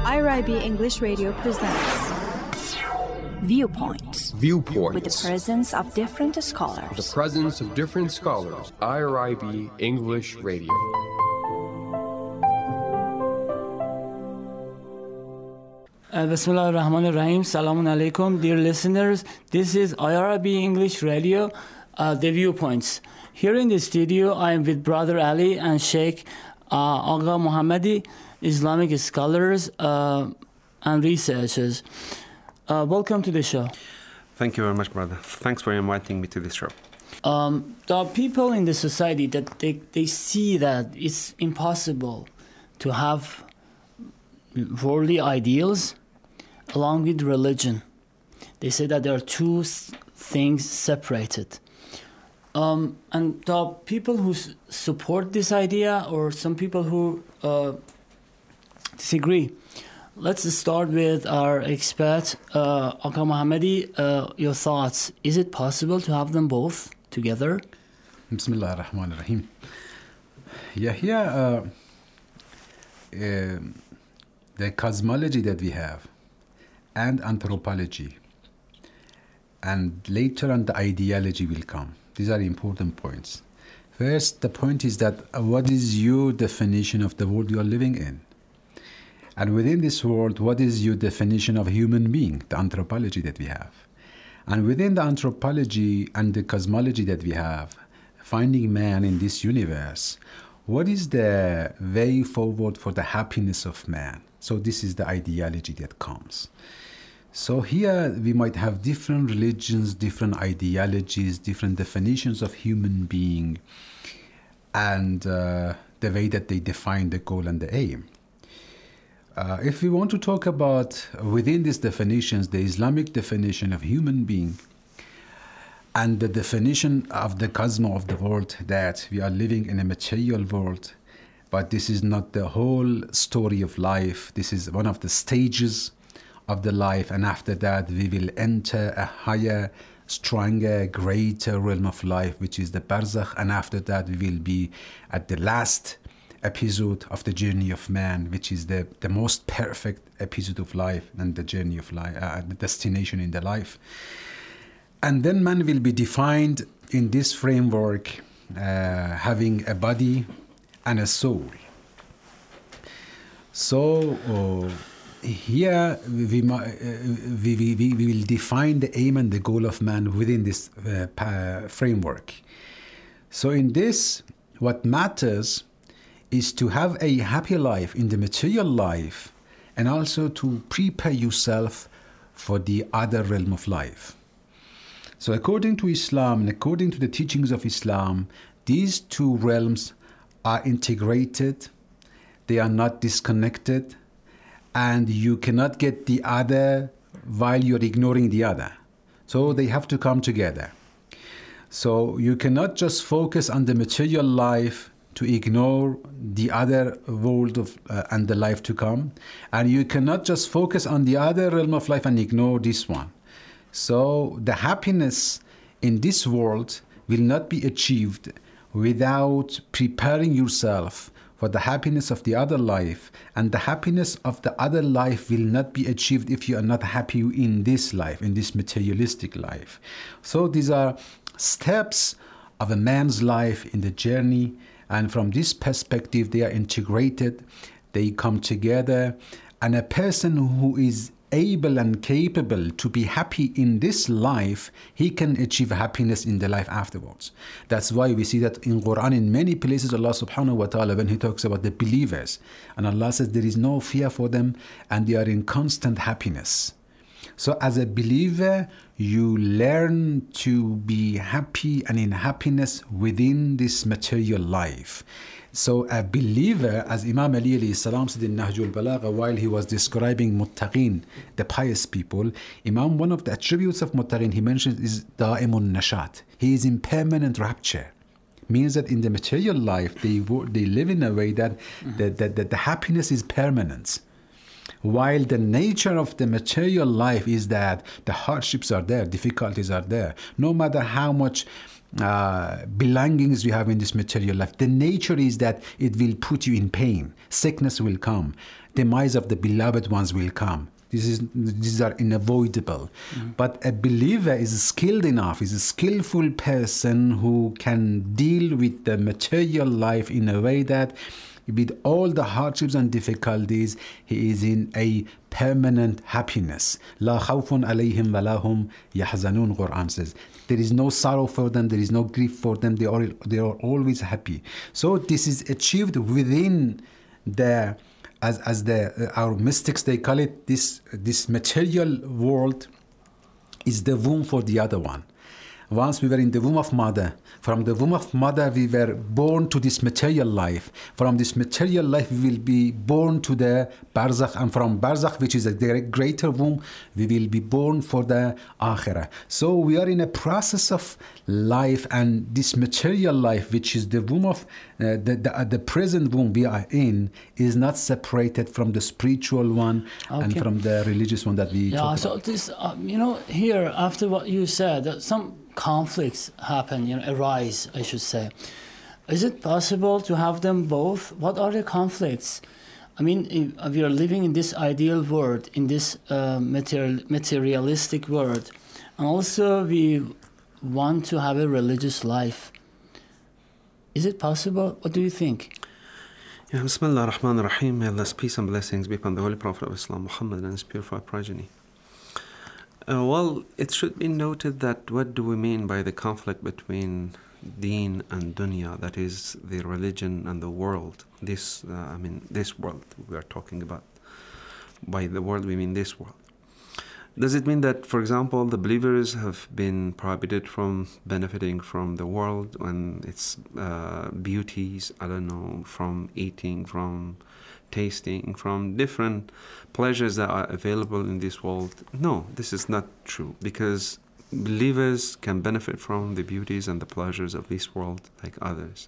IRIB English Radio presents Viewpoints. Viewpoints. With the presence of different scholars. The presence of different scholars. IRIB English Radio. Bismillah ar-Rahman ar-Rahim. Salamun alaikum, dear listeners. This is IRIB English Radio, The Viewpoints. Here in the studio, I am with Brother Ali and Sheikh Agha Muhammadi, Islamic scholars and researchers. Welcome to the show. Thank you very much, brother. Thanks for inviting me to this show. There are people in the society that they see that it's impossible to have worldly ideals along with religion. They say that there are two things separated. And there are people who support this idea or some people who disagree. Let's start with our expert, Agha Muhammadi. Your thoughts. Is it possible to have them both together? Bismillah ar-Rahman ar-Rahim. Yeah, here the cosmology that we have and anthropology and later on the ideology will come. These are important points. First, the point is that what is your definition of the world you are living in? And within this world, what is your definition of human being, the anthropology that we have? And within the anthropology and the cosmology that we have, finding man in this universe, what is the way forward for the happiness of man? So this is the ideology that comes. So here we might have different religions, different ideologies, different definitions of human being, and the way that they define the goal and the aim. If we want to talk about within these definitions, the Islamic definition of human being and the definition of the cosmos of the world, that we are living in a material world, but this is not the whole story of life. This is one of the stages of the life, and after that we will enter a higher, stronger, greater realm of life, which is the barzakh, and after that we will be at the last episode of the journey of man, which is the most perfect episode of life and the journey of life, the destination in the life. And then man will be defined in this framework, having a body and a soul. So here we will define the aim and the goal of man within this framework. So in this, what matters is to have a happy life in the material life and also to prepare yourself for the other realm of life. So according to Islam and according to the teachings of Islam, these two realms are integrated, they are not disconnected, and you cannot get the other while you're ignoring the other. So they have to come together. So you cannot just focus on the material life to ignore the other world of and the life to come, and you cannot just focus on the other realm of life and ignore this one. So the happiness in this world will not be achieved without preparing yourself for the happiness of the other life, and the happiness of the other life will not be achieved if you are not happy in this life, in this materialistic life. So these are steps of a man's life in the journey, and from this perspective they are integrated, they come together, and a person who is able and capable to be happy in this life, he can achieve happiness in the life afterwards. That's why we see that in Quran, in many places, Allah subhanahu wa ta'ala, when he talks about the believers, and Allah says there is no fear for them and they are in constant happiness. So as a believer, you learn to be happy and in happiness within this material life. So a believer, as Imam Ali alayhi salam said in Nahjul Balagha, while he was describing muttaqin, the pious people, Imam, one of the attributes of muttaqin he mentions is da'imun nashat. He is in permanent rapture. Means that in the material life, they live in a way that the happiness is permanent. While the nature of the material life is that the hardships are there, difficulties are there. No matter how much belongings you have in this material life. The nature is that it will put you in pain. Sickness will come. Demise of the beloved ones will come. These are unavoidable. But a believer is skilled enough, is a skillful person who can deal with the material life in a way that with all the hardships and difficulties, he is in a permanent happiness. لا خوف عليهم ولا هم يحزنون, Quran says. There is no sorrow for them, there is no grief for them, they are always happy. So this is achieved within the, as our mystics, they call it, this material world is the womb for the other one. Once we were in the womb of mother. From the womb of mother, we were born to this material life. From this material life, we will be born to the barzakh. And from barzakh, which is a greater womb, we will be born for the akhirah. So we are in a process of life, and this material life, which is the womb of the present womb we are in, is not separated from the spiritual one and from the religious one that we talk about. So this, here, after what you said, some conflicts happen, arise, I should say. Is it possible to have them both? What are the conflicts? I mean, if we are living in this ideal world, in this materialistic world, and also we want to have a religious life, is it possible? What do you think? Yeah, Bismillah ar-Rahman ar-Rahim. May Allah's peace and blessings be upon the Holy Prophet of Islam, Muhammad, and his purified progeny. Well, it should be noted that what do we mean by the conflict between deen and dunya, that is the religion and the world. This world we are talking about. By the world we mean this world. Does it mean that, for example, the believers have been prohibited from benefiting from the world and its beauties, from eating, from tasting, from different pleasures that are available in this world? No, this is not true, because believers can benefit from the beauties and the pleasures of this world like others.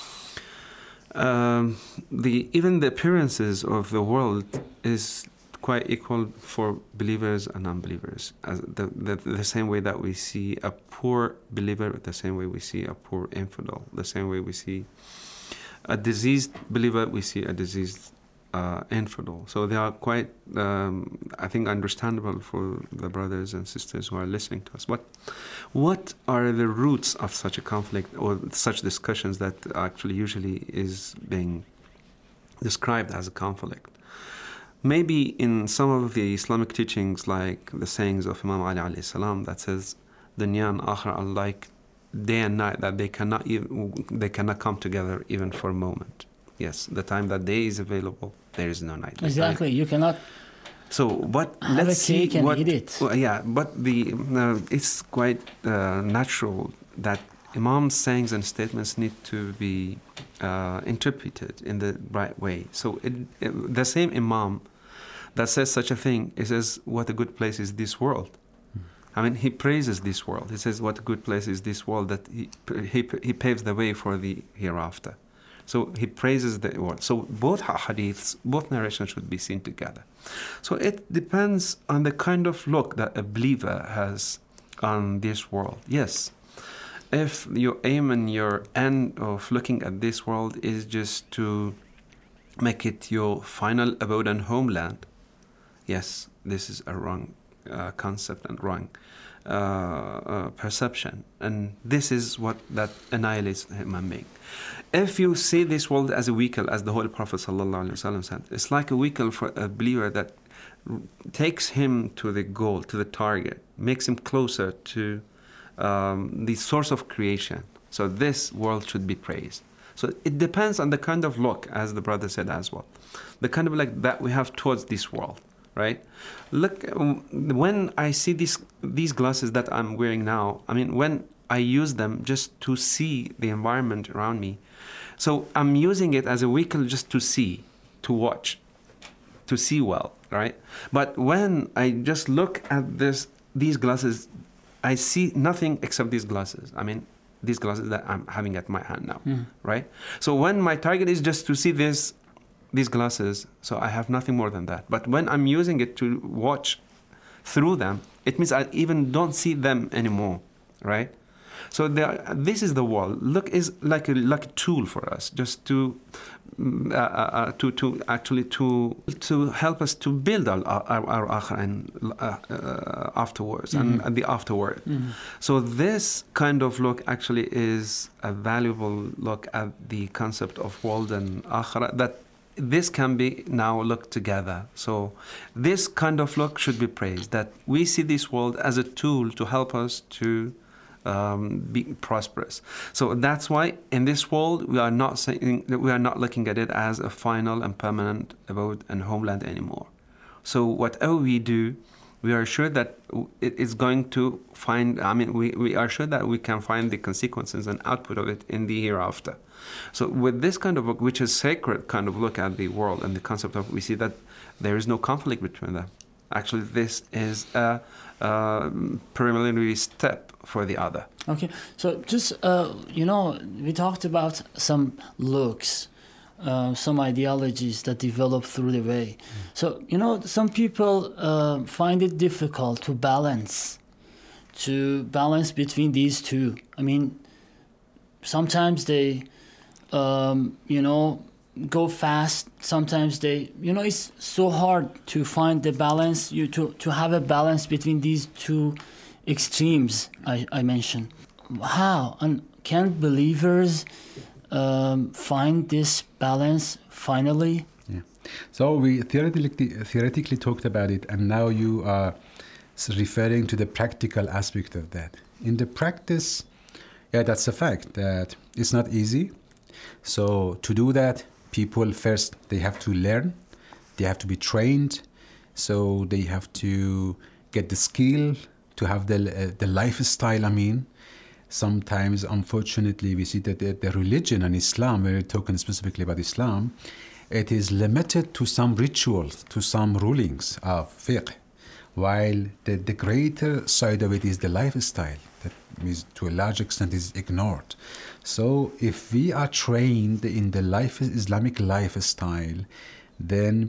Even the appearances of the world is quite equal for believers and unbelievers. As the same way that we see a poor believer, the same way we see a poor infidel, the same way we see a diseased believer, we see a diseased infidel. So they are quite, I think, understandable for the brothers and sisters who are listening to us. What are the roots of such a conflict or such discussions that actually usually is being described as a conflict? Maybe in some of the Islamic teachings, like the sayings of Imam Ali alayhi salam, that says dunya and akhirah are like day and night, that they cannot come together even for a moment. Yes, the time that day is available, there is no night. Exactly, you cannot. So, but have let's a cake see and what. Eat it. Well, yeah, but it's quite natural that Imam's sayings and statements need to be interpreted in the right way. So, the same Imam that says such a thing, he says, "What a good place is this world." I mean, he praises this world. He says, "What a good place is this world that he paves the way for the hereafter." So he praises the world. So both hadiths, both narrations should be seen together. So it depends on the kind of look that a believer has on this world. Yes, if your aim and your end of looking at this world is just to make it your final abode and homeland, yes, this is a wrong concept and wrong perception, and this is what that annihilates human being. If you see this world as a vehicle, as the Holy Prophet ﷺ said, it's like a vehicle for a believer that takes him to the goal, to the target, makes him closer to the source of creation. So this world should be praised. So it depends on the kind of look, as the brother said as well, the kind of look that we have towards this world. Right? Look, when I see these glasses that I'm wearing now, I mean, when I use them just to see the environment around me, so I'm using it as a vehicle just to see, to watch, to see well, right? But when I just look at these glasses, I see nothing except these glasses. I mean, these glasses that I'm having at my hand now, right? So when my target is just to see these glasses, so I have nothing more than that. But when I'm using it to watch through them, it means I even don't see them anymore, right? So this is the world. Look is like a tool for us, just to help us to build our akhirah and afterwards and the afterward. So this kind of look actually is a valuable look at the concept of world and akhirah, that this can be now looked together. So this kind of look should be praised, that we see this world as a tool to help us to be prosperous. So that's why in this world we are not saying that we are not looking at it as a final and permanent abode and homeland anymore. So whatever we do, we are sure that it is going to find, we are sure that we can find the consequences and output of it in the hereafter. So with this kind of look, which is sacred kind of look at the world and the concept of, we see that there is no conflict between them. Actually, this is a preliminary step for the other. Okay, so just, we talked about some looks, some ideologies that develop through the way. So, some people find it difficult to balance between these two. I mean, sometimes they, go fast. Sometimes they, it's so hard to find the balance, to have a balance between these two extremes I mentioned. How? And can believers find this balance finally? Yeah. So we theoretically talked about it, and now you are referring to the practical aspect of that. In the practice, that's a fact that it's not easy. So to do that, people first, they have to learn, they have to be trained, so they have to get the skill to have the lifestyle. Sometimes, unfortunately, we see that the religion and Islam, we're talking specifically about Islam, it is limited to some rituals, to some rulings of fiqh, while the greater side of it is the lifestyle that is, to a large extent, is ignored. So if we are trained in the Islamic lifestyle, then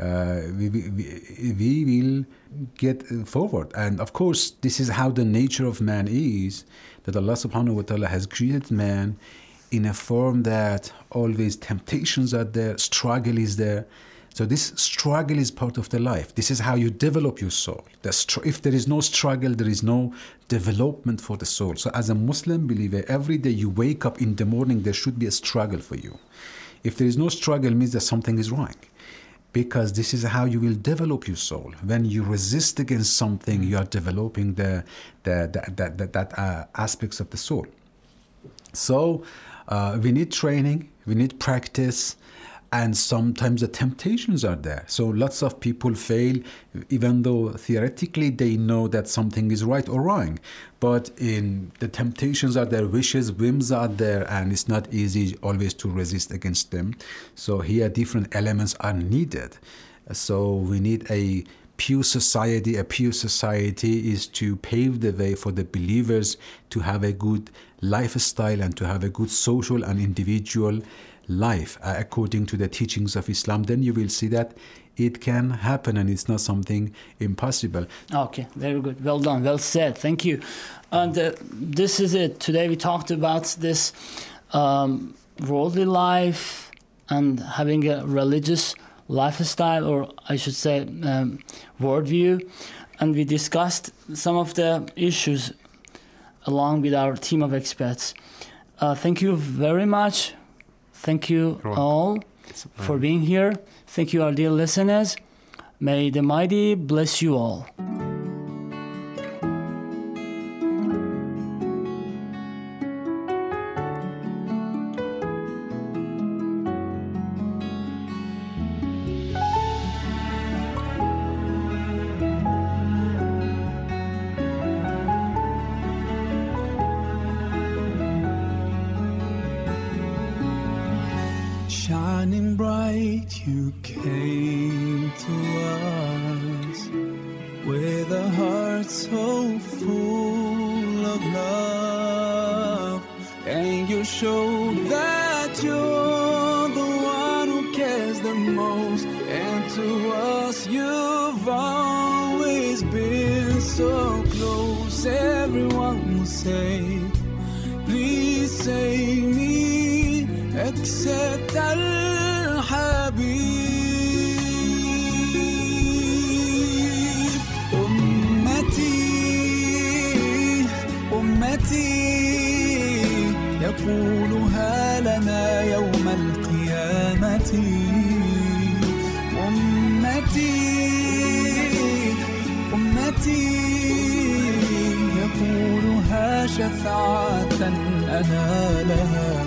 we will get forward. And of course, this is how the nature of man is, that Allah subhanahu wa ta'ala has created man in a form that always temptations are there, struggle is there. So this struggle is part of the life. This is how you develop your soul. If there is no struggle, there is no development for the soul. So as a Muslim believer, every day you wake up in the morning, there should be a struggle for you. If there is no struggle, it means that something is wrong. Because this is how you will develop your soul. When you resist against something, you are developing that aspects of the soul. So we need training, we need practice, and sometimes the temptations are there. So lots of people fail, even though theoretically they know that something is right or wrong. But in the temptations are there, wishes, whims are there, and it's not easy always to resist against them. So here different elements are needed. So we need a pure society. A pure society is to pave the way for the believers to have a good lifestyle and to have a good social and individual life according to the teachings of Islam. Then you will see that it can happen and it's not something impossible. Okay, very good. Well done. Well said. Thank you. And this is it. Today we talked about this worldly life and having a religious lifestyle, or I should say worldview. And we discussed some of the issues along with our team of experts. Thank you very much. Thank you all for being here. Thank you, our dear listeners. May the Mighty bless you all. Shining bright, you came to us with a heart so full of love, and you showed that you're the one who cares the most, and to us you've always been so close. Everyone will say save me except Al-Habib. أمتي يقولها لنا يوم القيامة. أمتي يقولها شفاعة أنالها.